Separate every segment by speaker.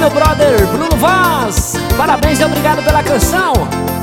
Speaker 1: meu brother Bruno Vaz. Parabéns e obrigado pela canção.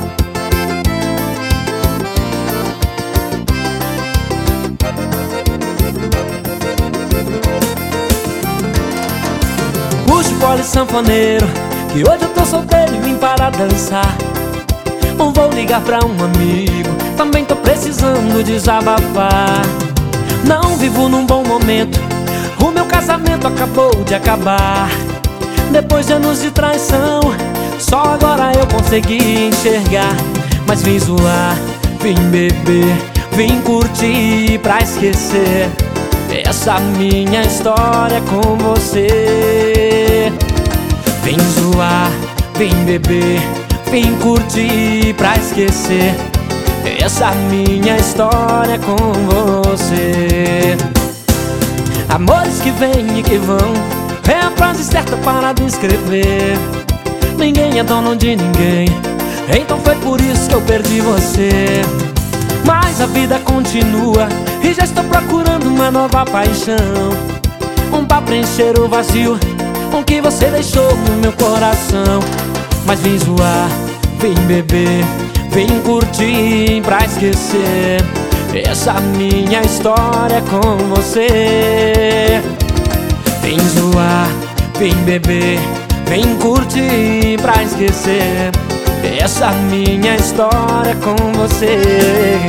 Speaker 1: Puxa o pole sanfoneiro, que hoje eu tô solteiro e vim para dançar. Não vou ligar pra um amigo, também tô precisando desabafar. Não vivo num bom momento, o meu casamento acabou de acabar. Depois de anos de traição, só agora eu consegui enxergar. Mas vim zoar, vim beber, vim curtir pra esquecer essa minha história com você. Vim zoar, vim beber, vim curtir pra esquecer essa minha história com você. Amores que vêm e que vão é a frase certa para descrever. Ninguém é dono de ninguém, então foi por isso que eu perdi você. Mas a vida continua e já estou procurando uma nova paixão, pra preencher o vazio que você deixou no meu coração. Mas vim zoar, vim beber, vim curtir pra esquecer essa minha história com você. Vim zoar, vim beber, vim curtir pra esquecer essa minha história com você.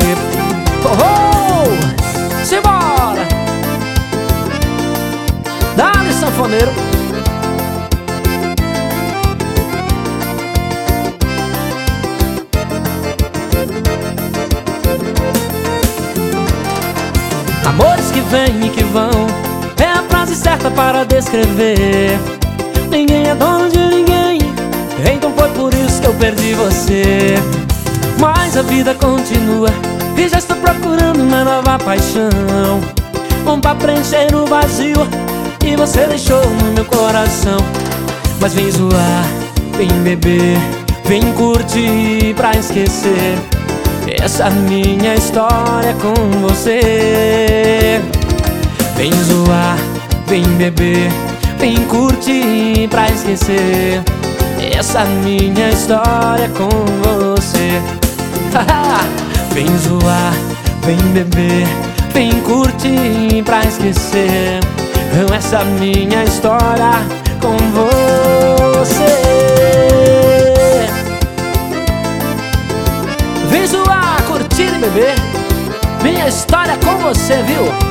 Speaker 1: Oh, simbora! Dá-lhe, sanfoneiro. Amores que vêm e que vão é a frase certa para descrever. Ninguém é dono de ninguém, então foi por isso que eu perdi você. Mas a vida continua e já estou procurando uma nova paixão, pra preencher o vazio que você deixou no meu coração. Mas vim zoar, vim beber, vim curtir pra esquecer essa minha história com você. Vem zoar, vem beber, vem curtir pra esquecer essa minha história com você. Vem zoar, vem beber, vem curtir pra esquecer essa minha história com você. Vem zoar, curtir e beber minha história com você, viu?